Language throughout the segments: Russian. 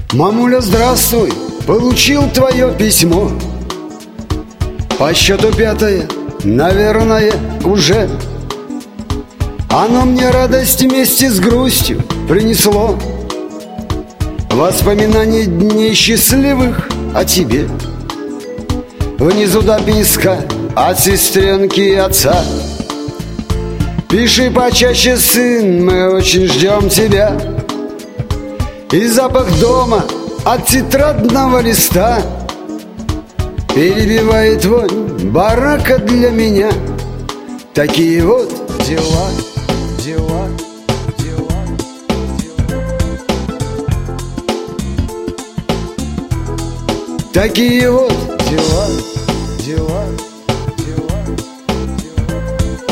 Мамуля, здравствуй, получил твое письмо. По счету 5-е, наверное, уже. Оно мне радость вместе с грустью принесло. Воспоминания дней счастливых о тебе. Внизу дописка от сестренки и отца. Пиши почаще, сын, мы очень ждем тебя. И запах дома от тетрадного листа перебивает вонь барака для меня. Такие вот дела, дела, дела, дела. Такие вот дела, дела, дела, дела.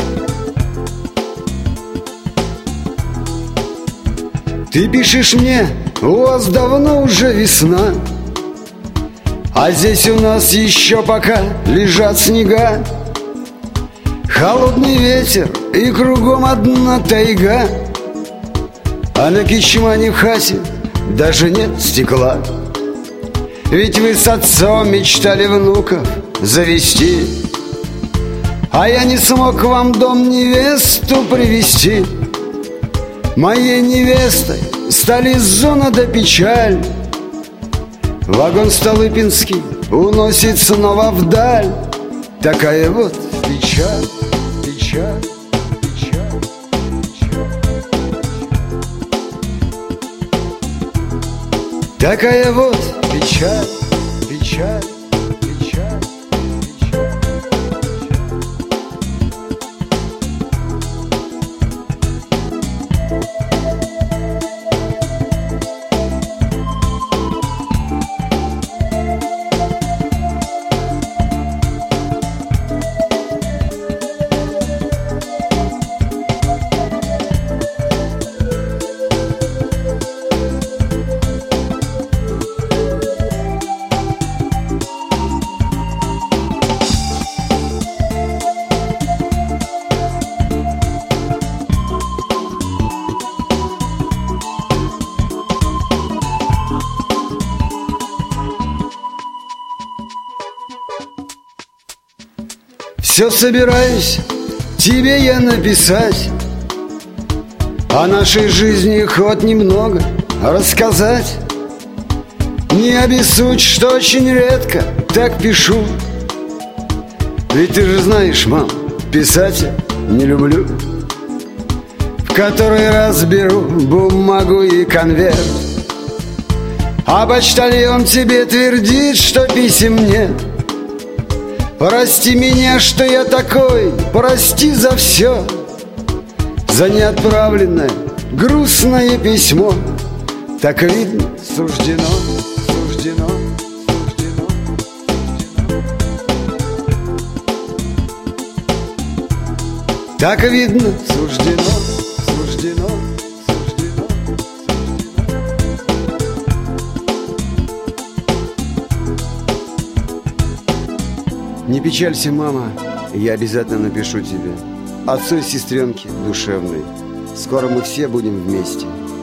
Ты пишешь мне: у вас давно уже весна, а здесь у нас еще пока лежат снега. Холодный ветер и кругом одна тайга, а на Кичмане в хате даже нет стекла. Ведь вы с отцом мечтали внуков завести, а я не смог вам дом невесту привезти. Моей невестой стали зона да печаль. Вагон Столыпинский уносит снова вдаль. Такая вот печаль, печаль, печаль, печаль. Такая вот печаль, печаль, печаль, печаль. Все собираюсь тебе я написать, о нашей жизни хоть немного рассказать. Не обессудь, что очень редко так пишу. Ведь ты же знаешь, мам, писать я не люблю. В который раз беру бумагу и конверт, а почтальон тебе твердит, что писем нет. Прости меня, что я такой, прости за все, за неотправленное грустное письмо. Так видно, суждено, суждено, суждено, суждено. Так видно, суждено, суждено, суждено, суждено. Не печалься, мама, я обязательно напишу тебе. Отцу и сестренке душевной. Скоро мы все будем вместе.